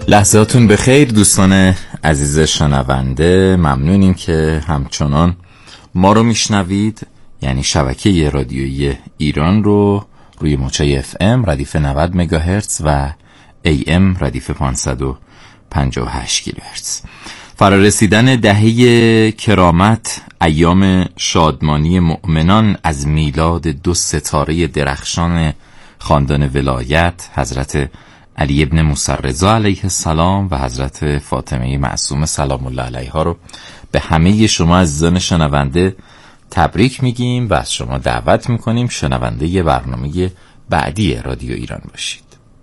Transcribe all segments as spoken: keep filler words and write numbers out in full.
لحظاتون بخیر دوستان عزیز شنونده، ممنونیم که همچنان ما رو میشنوید، یعنی شبکه رادیویی ایران رو روی موج‌های اف ام ردیف نود مگاهرتز و ای ام ردیف پانصد و پنجاه و هشت کیلوهرتز. فرارسیدن دهه کرامت، ایام شادمانی مؤمنان از میلاد دو ستاره درخشان خاندان ولایت، حضرت علی ابن موسی رضا علیه السلام و حضرت فاطمه معصومه سلام الله علیها رو به همه شما عزیزان شنونده تبریک میگیم و از شما دعوت میکنیم شنونده ی برنامه بعدی رادیو ایران باشید.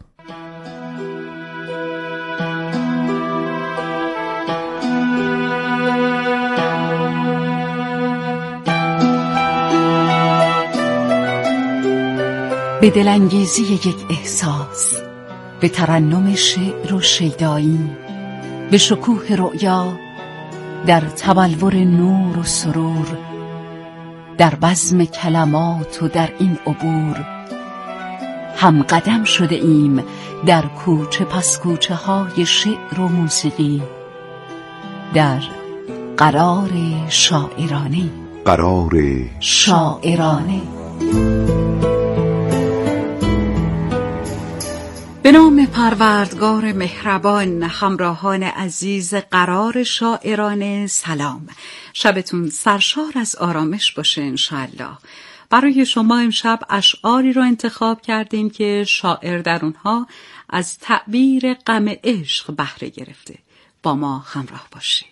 به دلانگیزی یک احساس، به ترنم شعر و شیدایی، به شکوه رؤیا، در تبلور نور و سرور، در بزم کلمات و در این عبور هم قدم شده ایم در کوچه پس کوچه های شعر و موسیقی، در قرار شاعرانه قرار شاعرانه. به نام پروردگار مهربان، همراهان عزیز قرار شاعرانه سلام. شبتون سرشار از آرامش باشه انشالله. برای شما امشب اشعاری رو انتخاب کردیم که شاعر در اونها از تعبیر غم عشق بهره گرفته. با ما همراه باشید.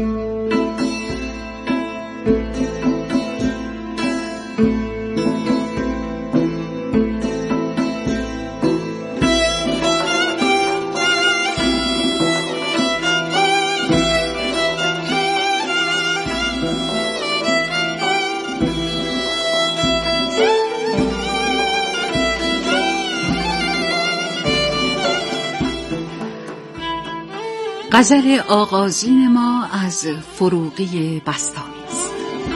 غزل آغازین ما از فروغی بسطامی است.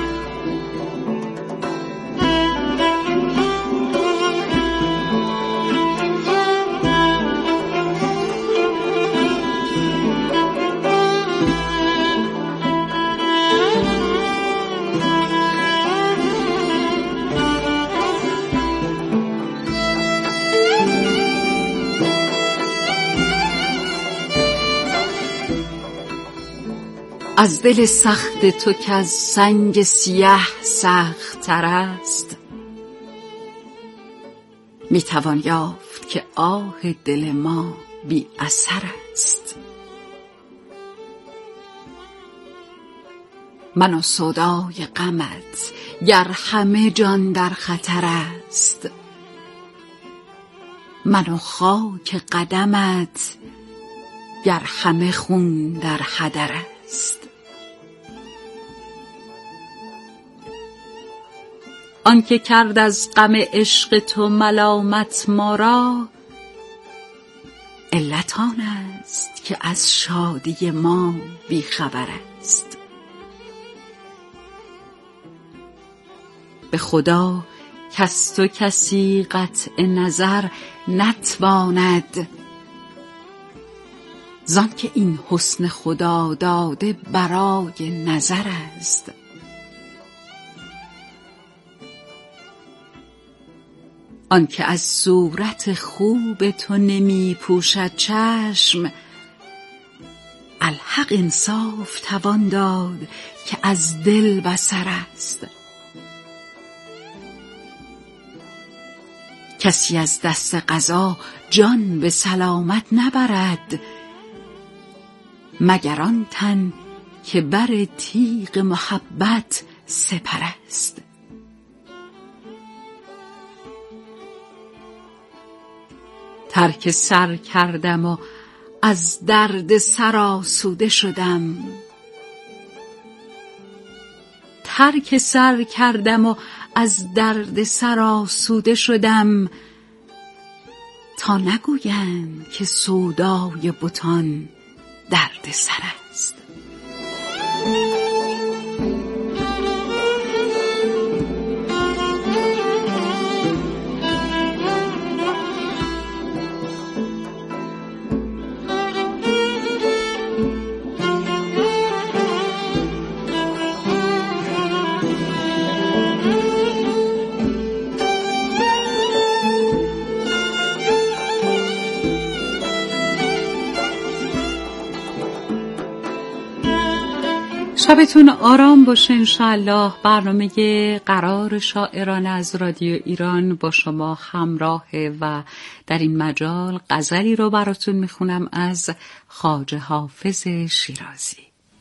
از دل سخت تو که از سنگ سیاه سخت تر است، میتوان یافت که آه دل ما بی اثر است. من و سودای غمت گر همه جان در خطر است، من و خاک قدمت گر همه خون در هدر است. آنکه کرد از غم عشق تو ملامت ما را، علت آن است که از شادی ما بی خبر است. به خدا کس تو کسی قطع نظر نتواند، زان که این حسن خدا داده برای نظر است. آن که از صورت خوب تو نمی پوشد چشم، الحق انصاف توان داد که از دل بصر است. کسی از دست قضا جان به سلامت نبرد، مگر آن تن که بر تیغ محبت سپر است. ترک سر کردم و از درد سر آسوده شدم، ترک سر کردم و از درد سر آسوده شدم، تا نگویند که سودای بتان درد سر است. شبتون آرام باشه انشاءالله. برنامه قرار شاعران از رادیو ایران با شما همراهه و در این مجال غزلی رو براتون میخونم از خواجه حافظ شیرازی.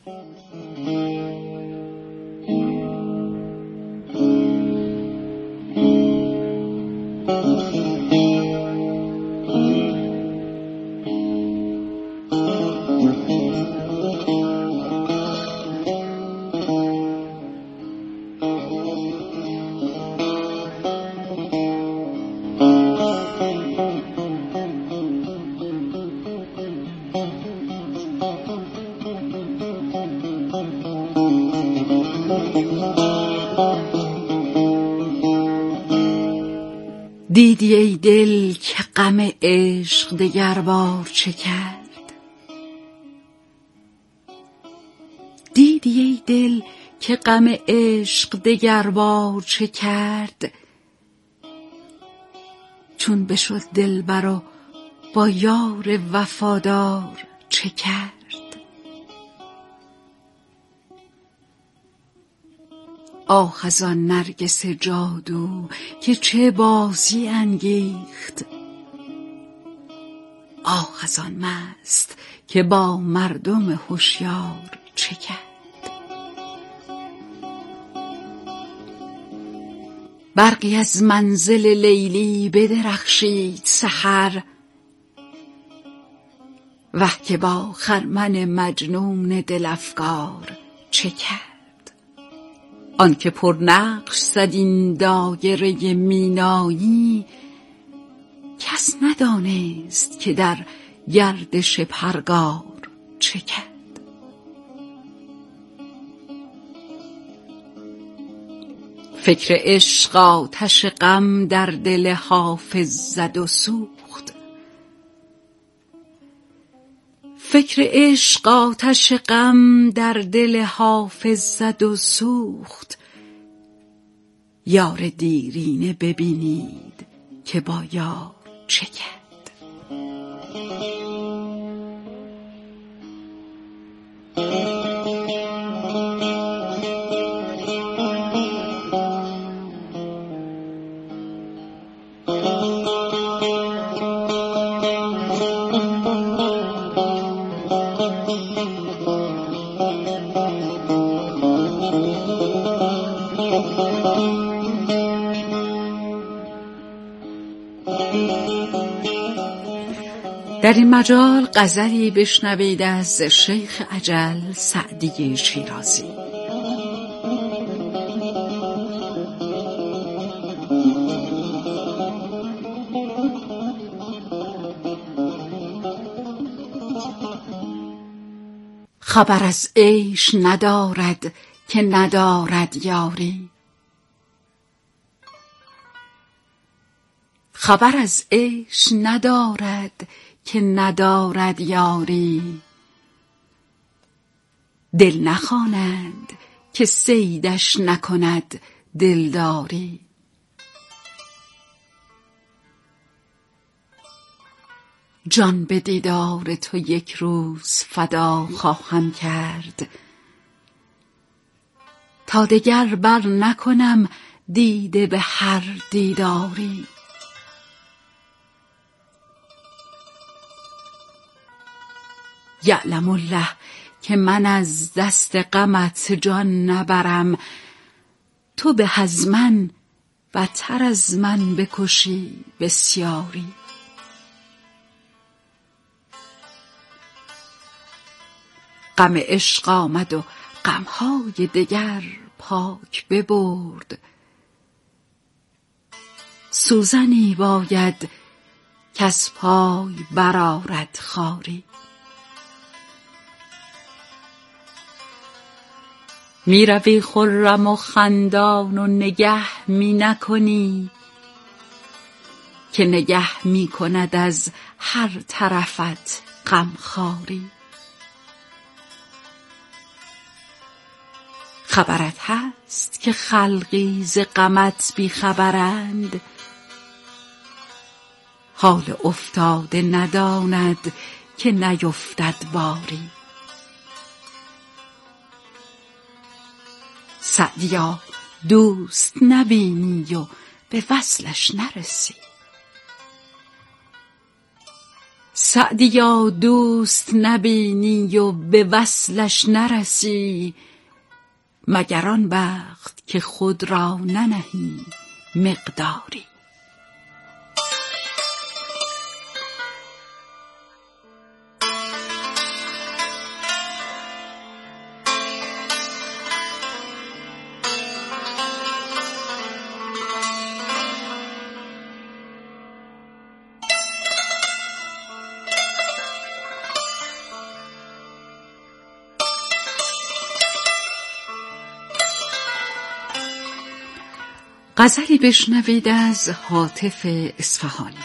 دیدی ای دل که غم عشق دگربار چه کرد؟ دیدی ای دل که غم عشق دگربار چه کرد؟ چون بشد دلبر و با یار وفادار چه کرد؟ آه از آن نرگس جادو که چه بازی انگیخت، آه از آن مست که با مردم هوشیار چه کرد؟ برقی از منزل لیلی بدرخشید سحر، وه که با خرمن مجنون دل افگار چه کرد؟ آن که پر نقش زد این دایره مینایی، کس ندانست که در گردش پرگار چه کرد؟ فکر عشق آتش غم در دل حافظ زد و سوخت، فکر عشق آتش غم در دل حافظ زد و سوخت. یار دیرینه ببینید که با یار چه کرد؟ در این مجال غزلی بشنوید از شیخ اجل سعدی شیرازی. خبر از عیش ندارد که ندارد یاری، خبر از عیش ندارد که ندارد یاری. دل نخوانند که صیدش نکند دلداری. جان به دیدار تو یک روز فدا خواهم کرد، تا دگر بر نکنم دیده به هر دیداری. یعلم الله که من از دست غمت جان نبرم، تو به از من بتر از من بکشی بسیاری. غم عشق آمد و غمهای دگر پاک ببرد، سوزنی باید که از پای برآرد خاری. می روی خرم و خندان و نگه می نکنی، که نگه می کند از هر طرفت غمخواری. خبرت هست که خلقی ز غمت بی خبرند، حال افتاده نداند که نیفتد باری. سعدیا دوست نبینی و به وصلش نرسی. سعدیا دوست نبینی و به وصلش نرسی، مگر آن وقت که خود را ننهی مقداری. غزلی بشنوید از هاتف اصفهانی.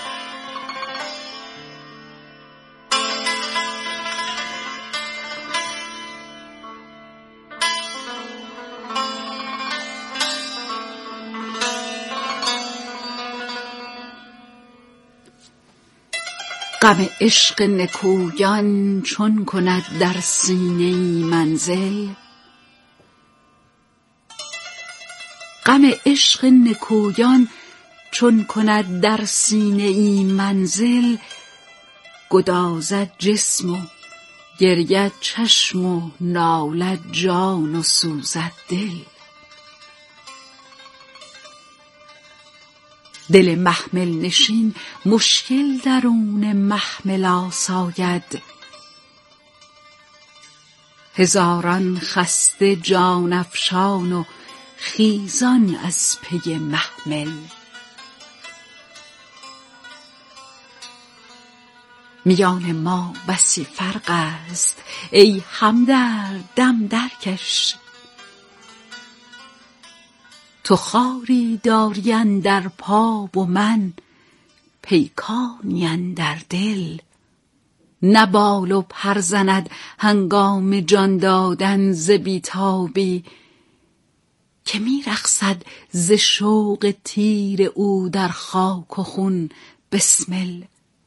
غم عشق نکویان چون کند در سینه منزل، غم عشق نکویان چون کند در سینه ای منزل، گدازد جسم و گرید چشم و نالد جان و سوزد دل. دل محمل نشین مشکل درون محمل آساید، هزاران خسته جان افشان و خیزان از پی محمل. میان ما بسی فرق است ای همدرد دم درکش، تو خاری داری اندر پا و من پیکانی اندر دل. نه بال و پر زند هنگام جان دادن ز بیتابی، که می رقصد ز شوق تیر او در خاک و خون بسمل.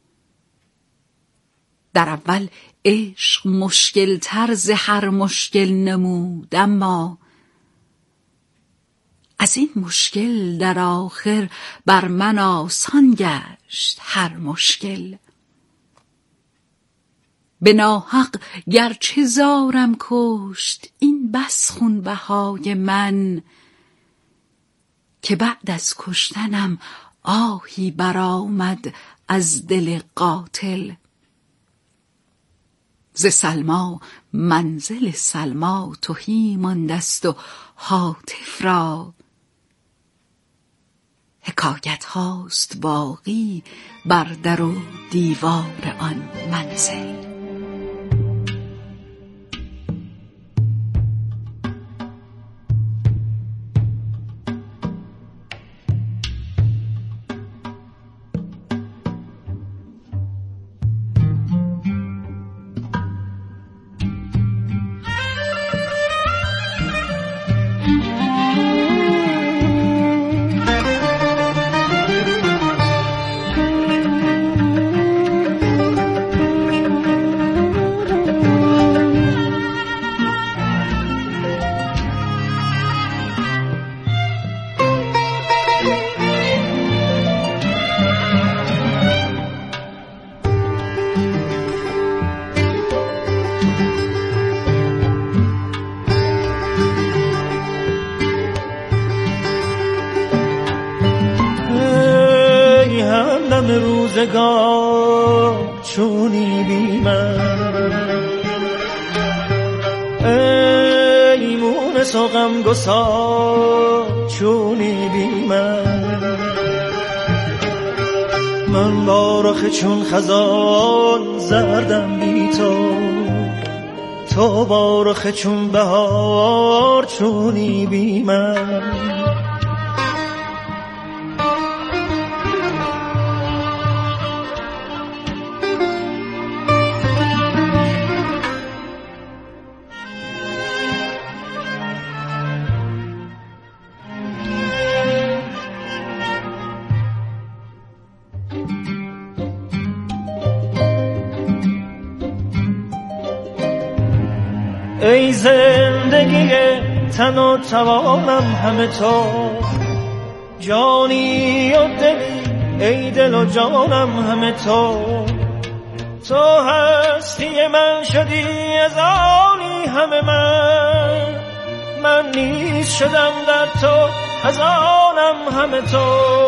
در اول عشق مشکل تر ز هر مشکل نمود، اما از این مشکل در آخر بر من آسان گشت هر مشکل. به ناحق گرچه زارم کشت این بس خونبهای من، که بعد از کشتنم آهی برآمد از دل قاتل. ز سلما منزل سلما تهی ماندست و هاتف را، حکایت هاست باقی بر در و دیوار آن منزل. روزگار چونی بی من، ای مونس و غم گسار چونی بی من. من با رخ چون خزان زردم بی تو، تو با رخ چون بهار چونی بی من. ای زندگی تن و توانم همه تو، جانی و دلی ای دل و جانم همه تو. تو هستی من شدی از آنی همه من، من نیز شدم در تو از آنم همه تو.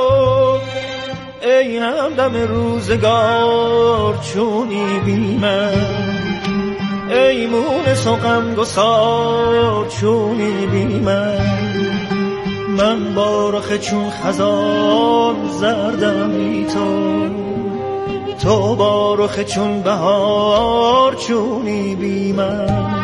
ای همدم روزگار چونی بی من، ای مونس و غمگسار چونی بی من. من با رخ چون خزان زردم بی تو، تو با رخ چون بهار چونی بی من.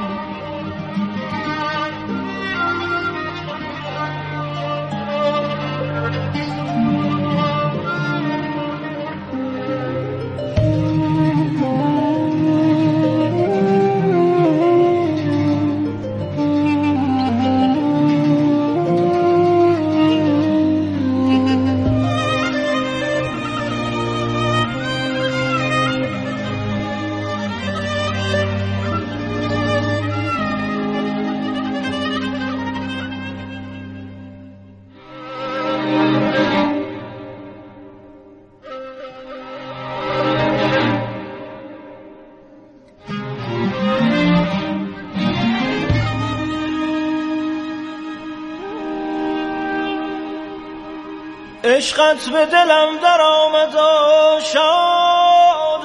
عشقت به دلم در آمد و شاد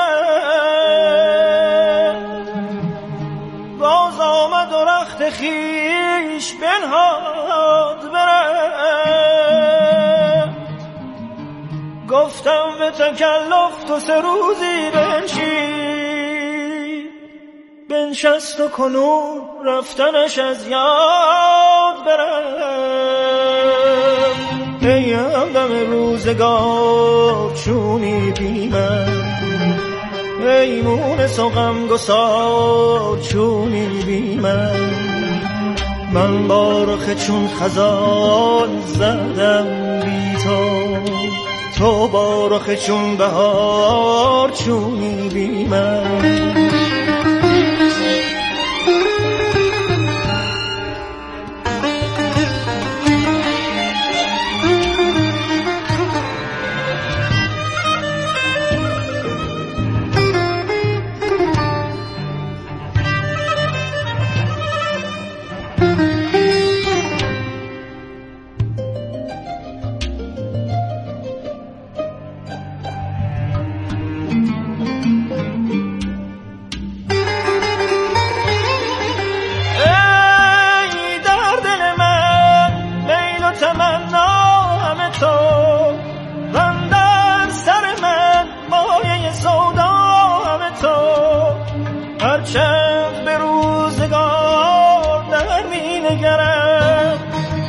برد، باز آمد و رخت خیش بنهاد برد. گفتم به تکلف تو سه روزی بنشین، بنشست و کنون رفتنش از یاد برد. ای همدم روزگار چونی بی من، ای مونس و غمگسار چونی بی من. من با رخ چون خزان زدم بی تو، تو با رخ چون بهار چونی بی من. هرچند به روزگار در می نگرم،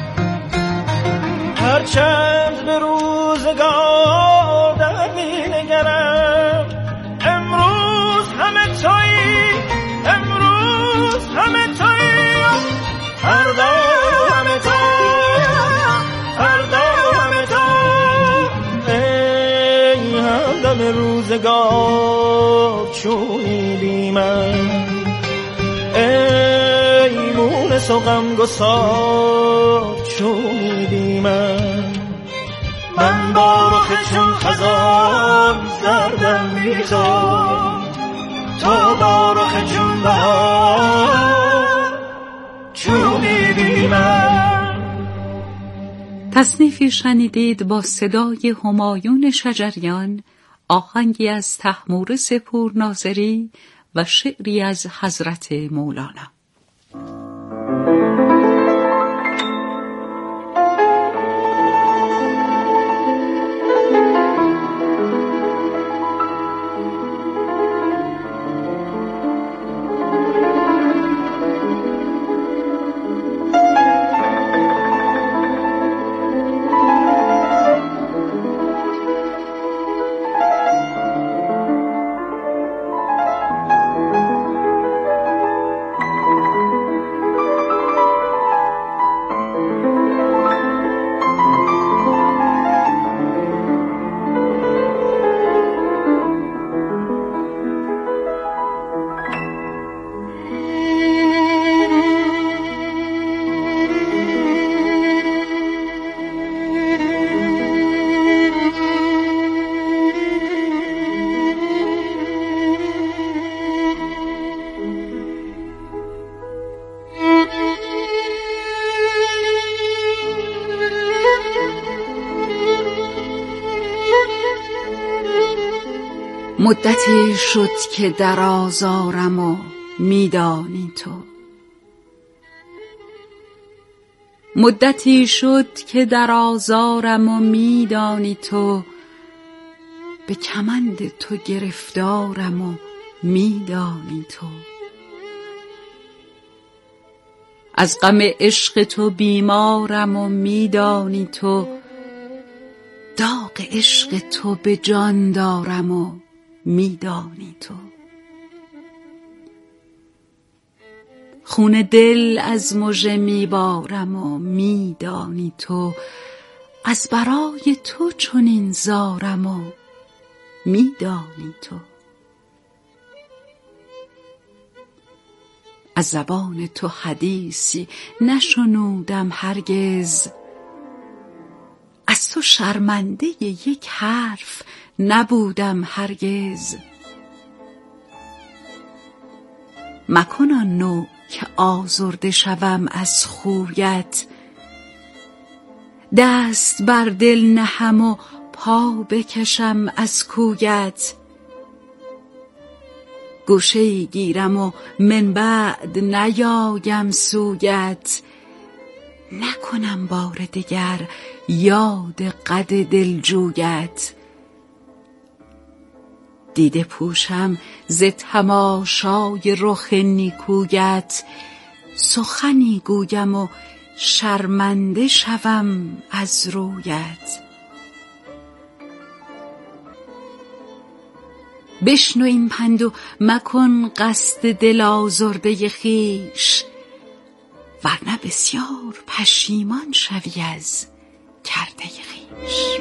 هرچند به روزگار در می نگرم. امروز همه تویی، امروز همه تویی، فردا همه تو، فردا همه تو. ای همدم روزگار چونی بی من، ای مونس و غمگسار چونی بی من. من با رخ چون خزان زردم بی تو، تو با رخ چون بهار چونی بی من. تصنیفی شنیدید با صدای همایون شجریان، آهنگی از طهمورث پورناظری و شعری از حضرت مولانا. مدتی شد که در آزارم و میدانی تو، مدتی شد که در آزارم و میدانی تو، به کمند تو گرفتارم و میدانی تو. از غم عشق تو بیمارم و میدانی تو، داغ عشق تو به جان دارم و میدانی تو. خون دل از مژه میبارم و میدانی تو، از برای تو چنین زارم و میدانی تو. از زبان تو حدیثی نشنودم هرگز، از تو شرمنده یک حرف نبودم هرگز. مکن آن نوع که آزرده شوم از خویت، دست بر دل نهم و پا بکشم از کویت. گوشه‌ای گیرم و من بعد نیایم سویت، نکنم بار دگر یاد قد دلجویت. دیده پوشم ز تماشای رخ نیکویت، سخنی گویم و شرمنده شوم از رویت. بشنو این پند و مکن قصد دل آزرده خویش، ورنه بسیار پشیمان شوی از کرده خویش.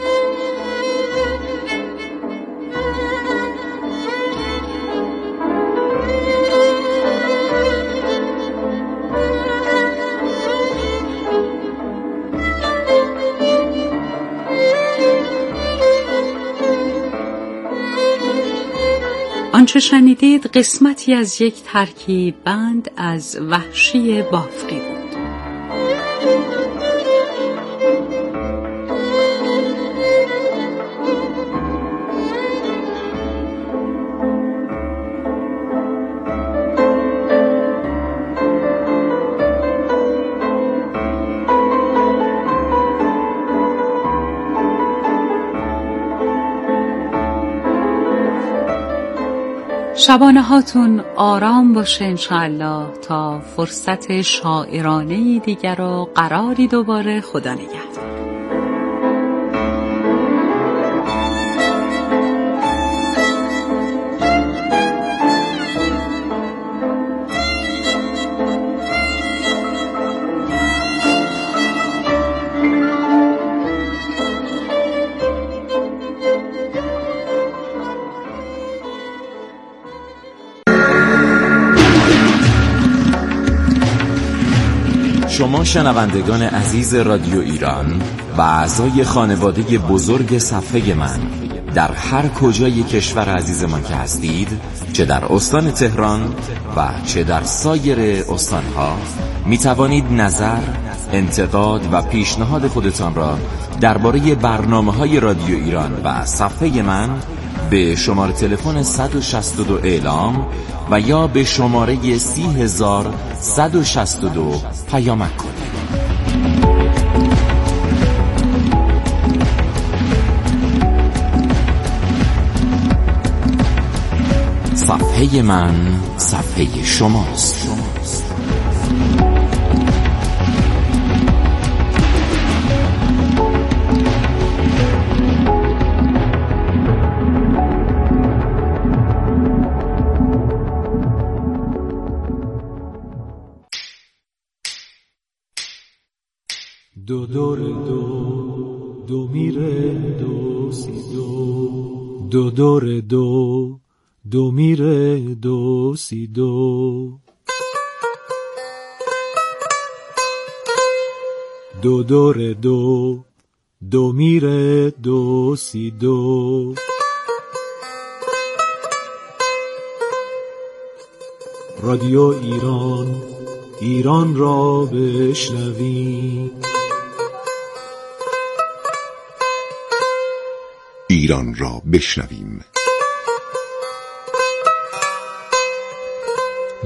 آنچه شنیدید قسمتی از یک ترکیب بند از وحشی بافقی بود. شبانه هاتون آرام باشه انشاءالله تا فرصت شاعرانه دیگر و قراری دوباره. خدا نگهدار. شما شنوندگان عزیز رادیو ایران و اعضای خانواده بزرگ صفحه من در هر کجای کشور عزیزمان که هستید، چه در استان تهران و چه در سایر استانها، می توانید نظر، انتقاد و پیشنهاد خودتان را درباره برنامه‌های رادیو ایران و صفحه من به شماره تلفن صد و شصت و دو اعلام و یا به شماره سی هزار صد و شصت و دو پیامک کنید. صفحه من صفحه شماست. دو دور دو دو میره دو سی دو، دو دور دو دو میره دو سی دو، دو دور دو دو میره دو سی دو. رادیو ایران، ایران را بشنوی، ایران را بشنویم.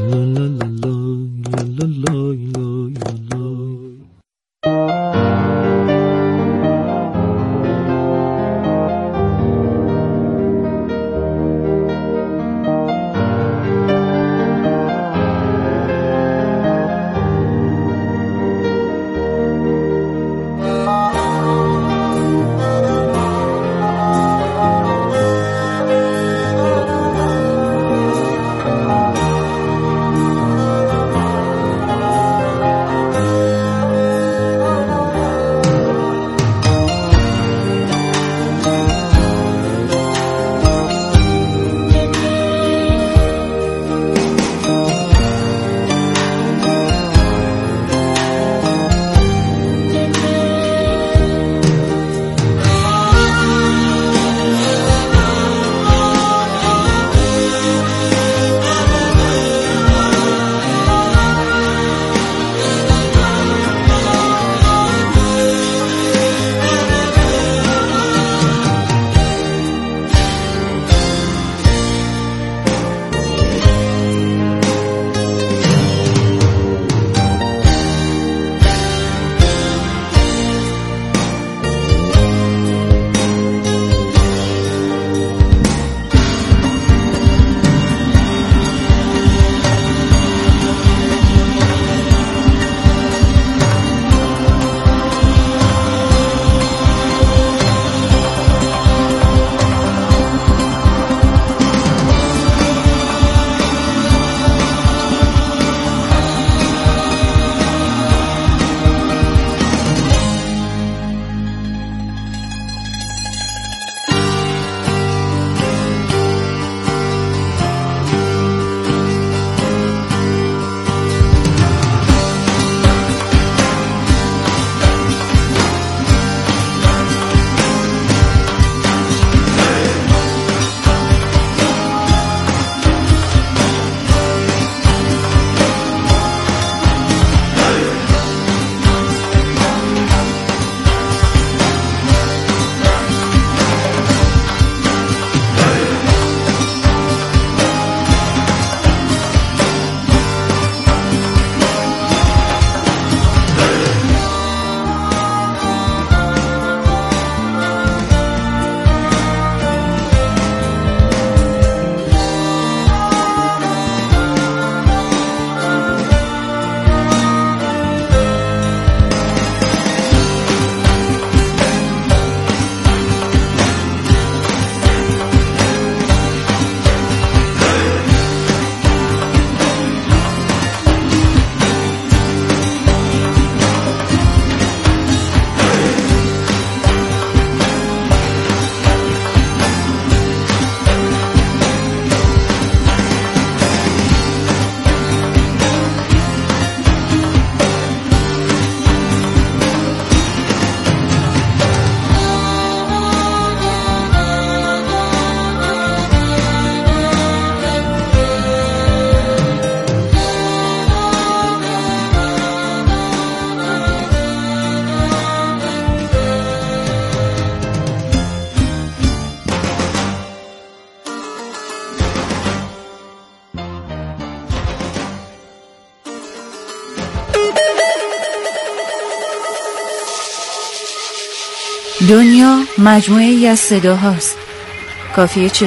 دنیا مجموعه‌ای از صداهاست. کافیه